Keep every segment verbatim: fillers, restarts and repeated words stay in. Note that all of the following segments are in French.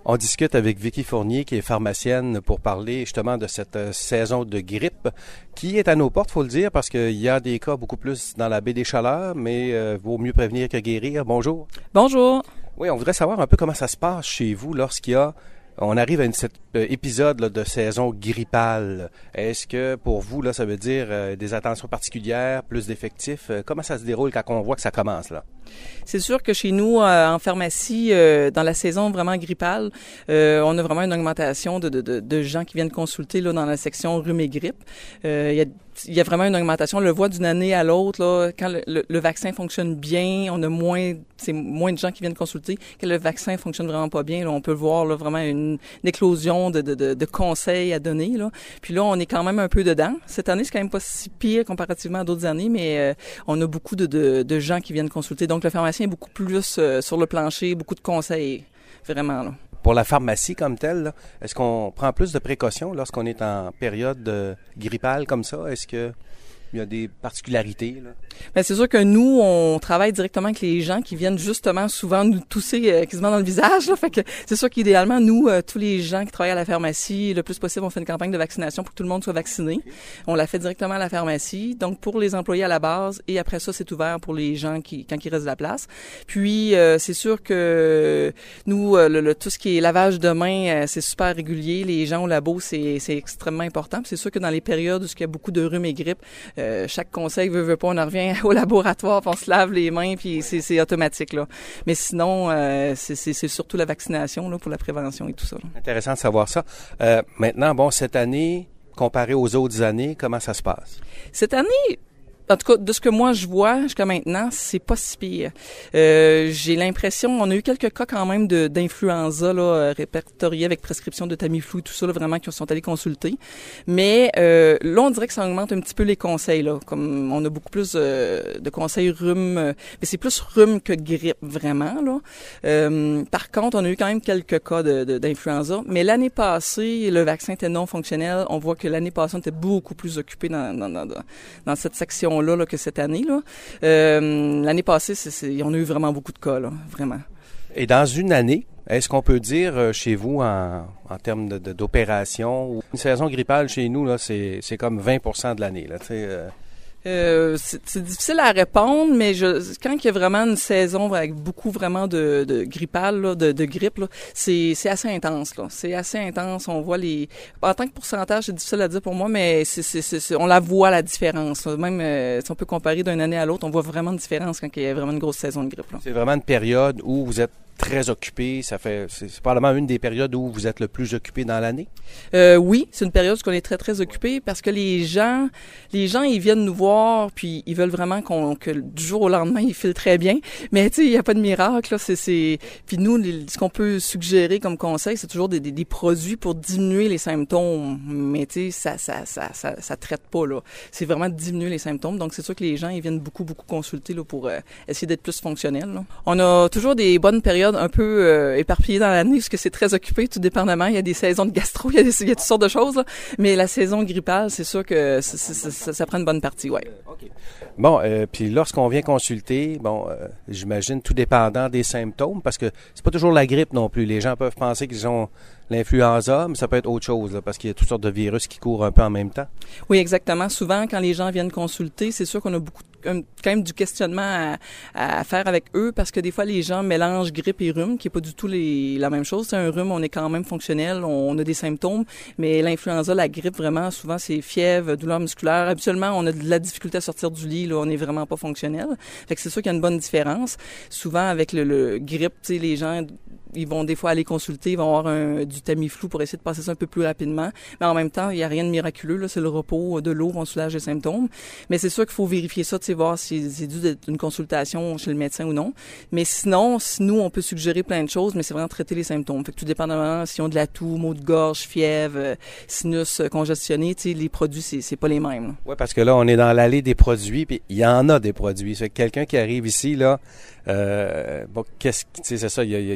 On discute avec Vicky Fournier, qui est pharmacienne, pour parler justement de cette euh, saison de grippe qui est à nos portes, faut le dire, parce qu'il y a des cas beaucoup plus dans la baie des Chaleurs, mais euh, vaut mieux prévenir que guérir. Bonjour. Bonjour. Oui, on voudrait savoir un peu comment ça se passe chez vous lorsqu'il y a, on arrive à une, cet euh, épisode là, de saison grippale. Est-ce que pour vous, là, ça veut dire euh, des attentions particulières, plus d'effectifs? Euh, comment ça se déroule quand on voit que ça commence, là? C'est sûr que chez nous, euh, en pharmacie, euh, dans la saison vraiment grippale, euh, on a vraiment une augmentation de, de, de, de gens qui viennent consulter là, dans la section rhume et grippe. Euh, il y a Il y a vraiment une augmentation. On le voit d'une année à l'autre. Là, quand le, le, le vaccin fonctionne bien, on a moins, c'est moins de gens qui viennent consulter. Quand le vaccin fonctionne vraiment pas bien, là, on peut voir là, vraiment une, une éclosion de, de, de, de conseils à donner. Là. Puis là, on est quand même un peu dedans. Cette année, c'est quand même pas si pire comparativement à d'autres années, mais euh, on a beaucoup de, de, de gens qui viennent consulter. Donc, le pharmacien est beaucoup plus euh, sur le plancher, beaucoup de conseils, vraiment. Là. Pour la pharmacie comme telle, là, est-ce qu'on prend plus de précautions lorsqu'on est en période euh, grippale comme ça? Est-ce que il y a des particularités, là? Bien, c'est sûr que nous, on travaille directement avec les gens qui viennent justement souvent nous tousser euh, quasiment dans le visage. Là. Fait que c'est sûr qu'idéalement, nous, euh, tous les gens qui travaillent à la pharmacie, le plus possible, on fait une campagne de vaccination pour que tout le monde soit vacciné. Okay. On la fait directement à la pharmacie. Donc, pour les employés à la base, et après ça, c'est ouvert pour les gens qui, quand ils restent de la place. Puis, euh, c'est sûr que nous, euh, le, le, tout ce qui est lavage de mains, euh, c'est super régulier. Les gens au labo, c'est, c'est extrêmement important. Puis c'est sûr que dans les périodes où il y a beaucoup de rhume et grippe, euh, chaque conseil veut, veut pas, on en revient au laboratoire, puis on se lave les mains, puis c'est, c'est automatique, là. Mais sinon, euh, c'est, c'est, c'est surtout la vaccination, là, pour la prévention et tout ça, là. Intéressant de savoir ça. Euh, maintenant, bon, cette année, comparé aux autres années, comment ça se passe? Cette année, en tout cas, de ce que moi je vois jusqu'à maintenant, c'est pas si pire. Euh, j'ai l'impression, on a eu quelques cas quand même de d'influenza là répertoriés avec prescription de Tamiflu, tout ça là, vraiment qui sont allés consulter. Mais euh, là, on dirait que ça augmente un petit peu les conseils là, comme on a beaucoup plus euh, de conseils rhume, euh, mais c'est plus rhume que grippe vraiment là. Euh, par contre, on a eu quand même quelques cas de, de d'influenza, mais l'année passée, le vaccin était non fonctionnel. On voit que l'année passée, on était beaucoup plus occupé dans dans dans, dans cette section là, là que cette année là. Euh, l'année passée, c'est, c'est, on a eu vraiment beaucoup de cas là, vraiment. Et dans une année, est-ce qu'on peut dire euh, chez vous en, en termes de, de, d'opération, une saison grippale chez nous là, c'est c'est comme vingt pour cent de l'année là, tu sais. Euh... Euh, c'est, c'est difficile à répondre, mais je, quand il y a vraiment une saison avec beaucoup vraiment de, de grippale, là, de, de grippe, là, c'est, c'est assez intense. Là. C'est assez intense. On voit les. En tant que pourcentage, c'est difficile à dire pour moi, mais c'est, c'est, c'est, c'est on la voit la différence. Là. Même euh, si on peut comparer d'une année à l'autre, on voit vraiment une différence quand il y a vraiment une grosse saison de grippe. Là. C'est vraiment une période où vous êtes très occupé. Ça fait, c'est, c'est probablement une des périodes où vous êtes le plus occupé dans l'année. Euh, oui, c'est une période où on est très très occupé parce que les gens, les gens ils viennent nous voir puis ils veulent vraiment qu'on que du jour au lendemain ils filent très bien. Mais tu sais, il y a pas de miracle là. C'est c'est puis nous les, ce qu'on peut suggérer comme conseil, c'est toujours des, des, des produits pour diminuer les symptômes. Mais tu sais, ça ça ça ça ça traite pas là. C'est vraiment de diminuer les symptômes. Donc c'est sûr que les gens ils viennent beaucoup beaucoup consulter là pour euh, essayer d'être plus fonctionnels. Là. On a toujours des bonnes périodes un peu euh, éparpillées dans l'année parce que c'est très occupé tout dépendamment. Il y a des saisons de gastro, il y a, des, il y a toutes sortes de choses, là. Mais la saison grippale, c'est sûr que c'est, c'est, c'est, ça, ça prend une bonne partie, ouais. Okay. Bon, euh, puis lorsqu'on vient consulter, bon, euh, j'imagine tout dépendant des symptômes, parce que c'est pas toujours la grippe non plus. Les gens peuvent penser qu'ils ont l'influenza, mais ça peut être autre chose, là, parce qu'il y a toutes sortes de virus qui courent un peu en même temps. Oui, exactement. Souvent, quand les gens viennent consulter, c'est sûr qu'on a beaucoup, quand même du questionnement à, à faire avec eux, parce que des fois, les gens mélangent grippe et rhume, qui est pas du tout les, la même chose. C'est un rhume, on est quand même fonctionnel, on a des symptômes, mais l'influenza, la grippe, vraiment, souvent, c'est fièvre, douleur musculaire. Habituellement, on a de la difficulté à sortir du lit, là, on est vraiment pas fonctionnel. Fait que c'est sûr qu'il y a une bonne différence. Souvent, avec le, le grippe, tu sais, les gens, ils vont des fois aller consulter, ils vont avoir un, du Tamiflu pour essayer de passer ça un peu plus rapidement. Mais en même temps, il n'y a rien de miraculeux, là. C'est le repos, de l'eau vont soulager les symptômes. Mais c'est sûr qu'il faut vérifier ça, tu sais, voir si c'est dû d'être une consultation chez le médecin ou non. Mais sinon, nous, on peut suggérer plein de choses, mais c'est vraiment traiter les symptômes. Fait que tout dépendamment s'ils ont de la toux, maux de gorge, fièvre, sinus congestionné, tu sais, les produits, c'est, c'est pas les mêmes. Oui, parce que là, on est dans l'allée des produits, puis il y en a des produits. Fait que quelqu'un qui arrive ici, là, euh, bon, qu'est-ce que, tu sais, c'est ça, il y a, il y a différents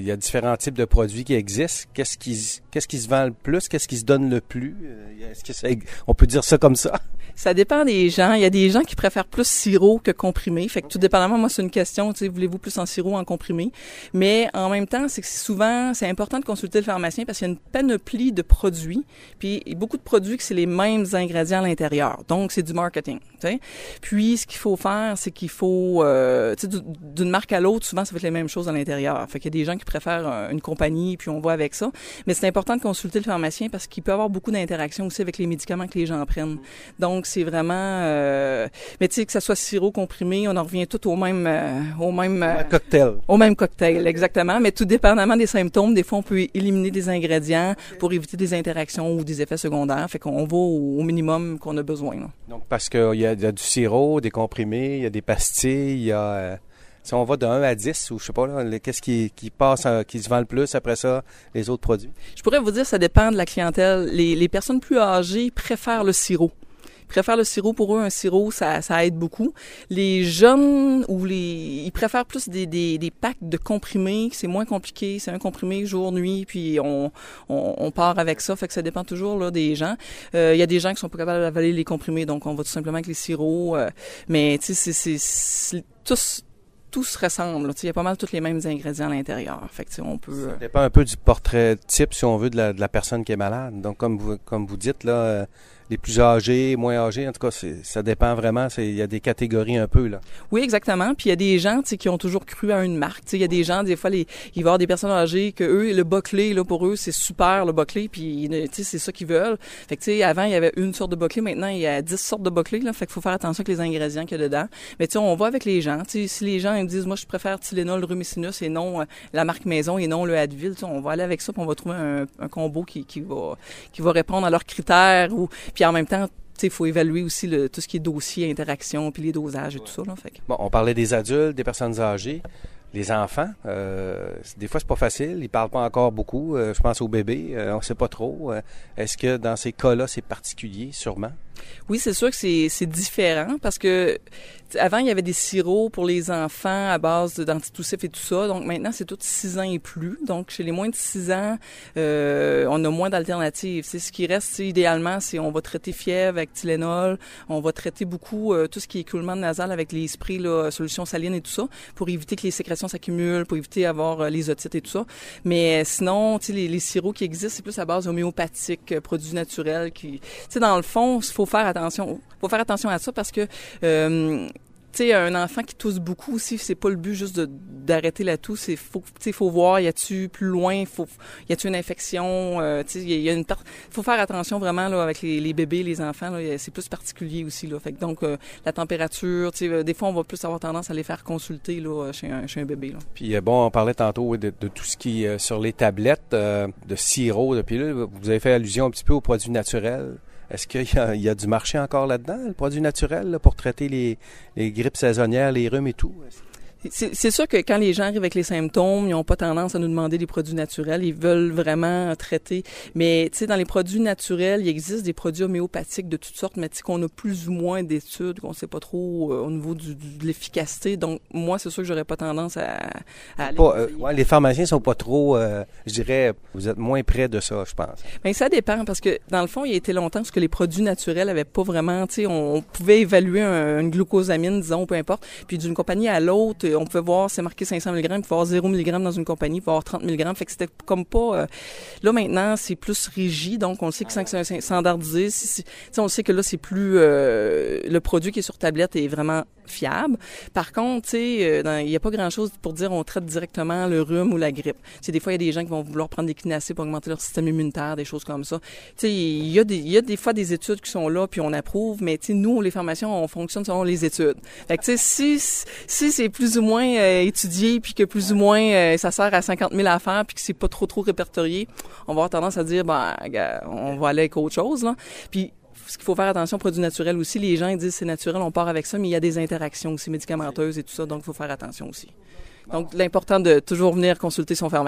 différents types de produits qui existent. Qu'est-ce qui, qu'est-ce qui se vend le plus? Qu'est-ce qui se donne le plus? Est-ce que ça, on peut dire ça comme ça? Ça dépend des gens. Il y a des gens qui préfèrent plus sirop que comprimé. Fait que tout dépendamment, moi, c'est une question, tu sais, voulez-vous plus en sirop ou en comprimé? Mais en même temps, c'est que souvent, c'est important de consulter le pharmacien parce qu'il y a une panoplie de produits. Puis, il y a beaucoup de produits que c'est les mêmes ingrédients à l'intérieur. Donc, c'est du marketing, tu sais. Puis, ce qu'il faut faire, c'est qu'il faut, euh, tu sais, d'une marque à l'autre, souvent, ça va être les mêmes choses à l'intérieur. Fait qu'il y a des gens qui préfèrent une compagnie, puis on va avec ça. Mais c'est important de consulter le pharmacien parce qu'il peut avoir beaucoup d'interactions aussi avec les médicaments que les gens prennent. Donc, c'est vraiment... Euh, mais tu sais, que ça soit sirop comprimé, on en revient tout au même... Euh, au même euh, cocktail. Au même cocktail, exactement. Mais tout dépendamment des symptômes, des fois, on peut éliminer des ingrédients pour éviter des interactions ou des effets secondaires. Fait qu'on va au, au minimum qu'on a besoin. Là. Donc, parce qu'il y, y a du sirop, des comprimés, il y a des pastilles, il y a... Euh, si on va de un à dix, ou je sais pas, là, qu'est-ce qui, qui passe, euh, qui se vend le plus, après ça, les autres produits? Je pourrais vous dire, ça dépend de la clientèle. Les, les personnes plus âgées préfèrent le sirop. Ils préfèrent le sirop. Pour eux, un sirop, ça, ça aide beaucoup. Les jeunes, ou les, ils préfèrent plus des, des, des packs de comprimés. C'est moins compliqué. C'est un comprimé jour, nuit, puis on, on, on part avec ça. Fait que ça dépend toujours là des gens. Euh, il y a des gens qui sont pas capables d'avaler les comprimés, donc on va tout simplement avec les sirops. Euh, mais tu sais, c'est, c'est, c'est tous... tout se ressemble. Il y a pas mal tous les mêmes ingrédients à l'intérieur. Fait que, on peut, ça dépend un peu du portrait type, si on veut, de la, de la personne qui est malade. Donc, comme vous, comme vous dites, là, euh, les plus âgés, moins âgés, en tout cas, c'est, ça dépend vraiment. Il y a des catégories un peu, là. Oui, exactement. Puis il y a des gens qui ont toujours cru à une marque. Il y a des gens, des fois, les, il va y avoir des personnes âgées que eux, le bas-clé, là, pour eux, c'est super, le bas-clé, puis c'est ça qu'ils veulent. Fait que, tu sais, avant, il y avait une sorte de bas-clé, maintenant, il y a dix sortes de bas-clés, là. Fait qu'il faut faire attention avec les ingrédients qu'il y a dedans. Mais tu sais, on va avec les gens. T'sais, si les gens ils me disent, moi, je préfère Tylenol, Rumicinus et non euh, la marque maison et non le Advil, on va aller avec ça, puis on va trouver un, un combo qui, qui va qui va répondre à leurs critères. Ou puis en même temps, il faut évaluer aussi le, tout ce qui est dossier, interaction, puis les dosages et tout ça. Là, fait que... Bon, on parlait des adultes, des personnes âgées. Les enfants, euh, des fois, c'est pas facile. Ils parlent pas encore beaucoup. Euh, je pense aux bébés. Euh, on sait pas trop. Euh, est-ce que dans ces cas-là, c'est particulier, sûrement? Oui, c'est sûr que c'est, c'est différent parce que avant, il y avait des sirops pour les enfants à base d'antitussifs et tout ça. Donc maintenant, c'est tout six ans et plus. Donc chez les moins de six ans, euh, on a moins d'alternatives. C'est ce qui reste, idéalement, c'est on va traiter fièvre avec Tylenol, on va traiter beaucoup euh, tout ce qui est écoulement nasal avec les sprays, là, solutions salines et tout ça, pour éviter que les sécrétions s'accumulent, pour éviter d'avoir euh, les otites et tout ça. Mais euh, sinon, tu sais, les, les sirops qui existent, c'est plus à base homéopathique, euh, produits naturels. Qui, tu sais, dans le fond, il faut faire attention. Faut faire attention à ça parce que euh, tu sais, un enfant qui tousse beaucoup aussi, c'est pas le but juste de, d'arrêter la toux, c'est faut, tu sais, faut voir, y a-tu plus loin, faut, y a-tu une infection, euh, tu sais, y, y a une part, faut faire attention vraiment là avec les, les bébés, les enfants, là, c'est plus particulier aussi là. Fait que donc euh, la température, tu sais, des fois on va plus avoir tendance à les faire consulter là chez un, chez un bébé là. Puis bon, on parlait tantôt de, de tout ce qui est sur les tablettes euh, de sirop, de pilules. Vous avez fait allusion un petit peu aux produits naturels. Est-ce qu'il y a, il y a du marché encore là-dedans, le produit naturel, là, pour traiter les, les grippes saisonnières, les rhumes et tout? C'est, c'est sûr que quand les gens arrivent avec les symptômes, ils n'ont pas tendance à nous demander des produits naturels. Ils veulent vraiment traiter. Mais tu sais, dans les produits naturels, il existe des produits homéopathiques de toutes sortes, mais tu sais qu'on a plus ou moins d'études, qu'on ne sait pas trop euh, au niveau du, du, de l'efficacité. Donc moi, c'est sûr que j'aurais pas tendance à, à aller. Pas, euh, ouais, les pharmaciens sont pas trop, euh, je dirais, vous êtes moins près de ça, je pense. Bien, ça dépend parce que dans le fond, il y a été longtemps parce que les produits naturels avaient pas vraiment, tu sais, on, on pouvait évaluer un, une glucosamine, disons, peu importe, puis d'une compagnie à l'autre. On pouvait voir, c'est marqué cinq cents milligrammes, il faut avoir zéro milligrammes dans une compagnie, il faut avoir trente milligrammes. Fait que c'était comme pas... Euh, là, maintenant, c'est plus rigide, donc on le sait que c'est standardisé. Si, si, on le sait que là, c'est plus... Euh, le produit qui est sur tablette est vraiment fiable. Par contre, tu sais, il n'y a pas grand-chose pour dire on traite directement le rhume ou la grippe. T'sais, des fois, il y a des gens qui vont vouloir prendre des clinacés pour augmenter leur système immunitaire, des choses comme ça. Tu sais, il y a des, il y a des fois des études qui sont là, puis on approuve, mais tu sais, nous, les pharmaciens, on fonctionne selon les études. Fait que tu sais, si, si c'est plus ou moins euh, étudié, puis que plus ou moins euh, ça sert à cinquante mille à faire, puis que c'est pas trop trop répertorié, on va avoir tendance à dire, ben, on va aller avec autre chose, là. Puis ce qu'il faut faire attention aux produits naturels aussi, les gens ils disent c'est naturel, on part avec ça, mais il y a des interactions aussi médicamenteuses et tout ça, donc il faut faire attention aussi. Donc l'important de toujours venir consulter son pharmacien.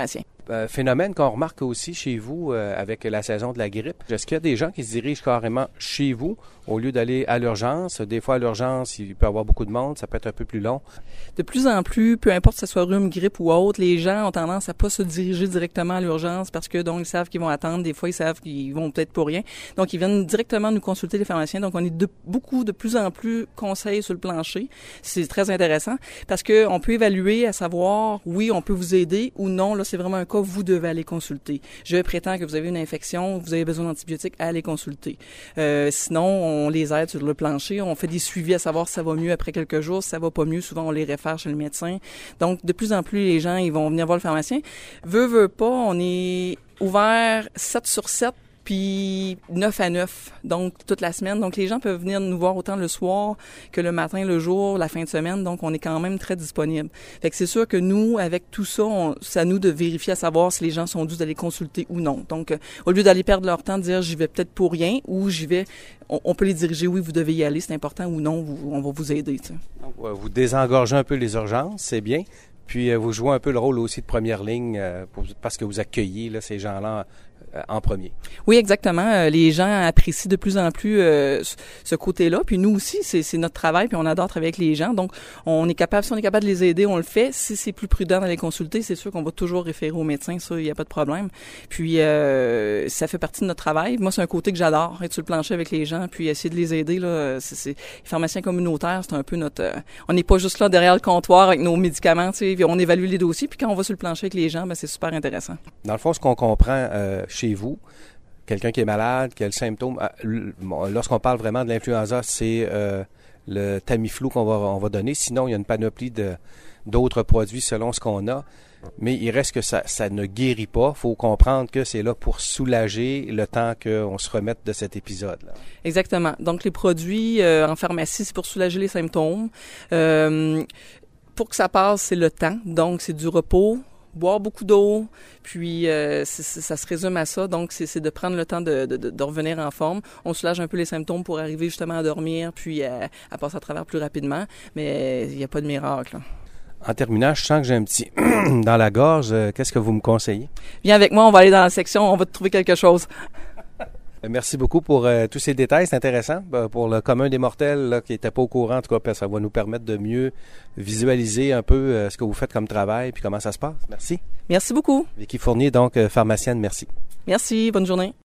euh, phénomène qu'on remarque aussi chez vous euh, avec la saison de la grippe. Est-ce qu'il y a des gens qui se dirigent carrément chez vous au lieu d'aller à l'urgence? Des fois, à l'urgence, il peut y avoir beaucoup de monde, ça peut être un peu plus long. De plus en plus, peu importe si ce soit rhume, grippe ou autre, les gens ont tendance à pas se diriger directement à l'urgence parce que donc ils savent qu'ils vont attendre. Des fois, ils savent qu'ils vont peut-être pour rien. Donc, ils viennent directement nous consulter, les pharmaciens. Donc, on est de, beaucoup, de plus en plus conseils sur le plancher. C'est très intéressant parce que on peut évaluer à savoir, oui, on peut vous aider ou non. Là, c'est vraiment un cas, vous devez aller consulter. Je prétends que vous avez une infection, vous avez besoin d'antibiotiques, allez consulter. Euh, sinon, on les aide sur le plancher. On fait des suivis à savoir si ça va mieux après quelques jours. Si ça va pas mieux, souvent, on les réfère chez le médecin. Donc, de plus en plus, les gens, ils vont venir voir le pharmacien. Veux, veux pas, on est ouvert sept sur sept. Puis neuf à neuf, donc toute la semaine. Donc les gens peuvent venir nous voir autant le soir que le matin, le jour, la fin de semaine. Donc on est quand même très disponible. Fait que c'est sûr que nous, avec tout ça, on, c'est à nous de vérifier à savoir si les gens sont dus d'aller consulter ou non. Donc euh, au lieu d'aller perdre leur temps de dire j'y vais peut-être pour rien ou j'y vais, on, on peut les diriger, oui, vous devez y aller, c'est important, ou non, vous, on va vous aider. T'sais. Donc, vous désengorgez un peu les urgences, c'est bien. Puis euh, vous jouez un peu le rôle aussi de première ligne euh, pour, parce que vous accueillez là, ces gens-là euh, en premier. Oui, exactement. Euh, les gens apprécient de plus en plus euh, ce côté-là. Puis nous aussi, c'est, c'est notre travail, puis on adore travailler avec les gens. Donc, on est capable, si on est capable de les aider, on le fait. Si c'est plus prudent d'aller consulter, c'est sûr qu'on va toujours référer au médecin. Ça, il n'y a pas de problème. Puis, euh, ça fait partie de notre travail. Moi, c'est un côté que j'adore, être sur le plancher avec les gens, puis essayer de les aider. Là, c'est, c'est, les pharmaciens communautaires, c'est un peu notre... Euh, on n'est pas juste là derrière le comptoir avec nos médicaments, tu sais, puis on évalue les dossiers. Puis quand on va sur le plancher avec les gens, ben, c'est super intéressant. Dans le fond, ce qu'on comprend euh, chez vous, quelqu'un qui est malade, qui a le symptôme, lorsqu'on parle vraiment de l'influenza, c'est euh, le Tamiflu qu'on va, on va donner. Sinon, il y a une panoplie de, d'autres produits selon ce qu'on a. Mais il reste que ça, ça ne guérit pas. Il faut comprendre que c'est là pour soulager le temps qu'on se remette de cet épisode-là. Exactement. Donc, les produits euh, en pharmacie, c'est pour soulager les symptômes. Euh, pour que ça passe, c'est le temps. Donc, c'est du repos. Boire beaucoup d'eau, puis euh, c'est, c'est, ça se résume à ça. Donc, c'est, c'est de prendre le temps de, de, de revenir en forme. On soulage un peu les symptômes pour arriver justement à dormir, puis à, à passer à travers plus rapidement. Mais il n'y a pas de miracle. Là. En terminant, je sens que j'ai un petit dans la gorge. Qu'est-ce que vous me conseillez? Viens avec moi, on va aller dans la section, on va te trouver quelque chose. Merci beaucoup pour euh, tous ces détails, c'est intéressant. Euh, pour le commun des mortels là, qui n'était pas au courant, en tout cas, ça va nous permettre de mieux visualiser un peu euh, ce que vous faites comme travail puis comment ça se passe. Merci. Merci beaucoup. Vicky Fournier, donc euh, pharmacienne, merci. Merci, bonne journée.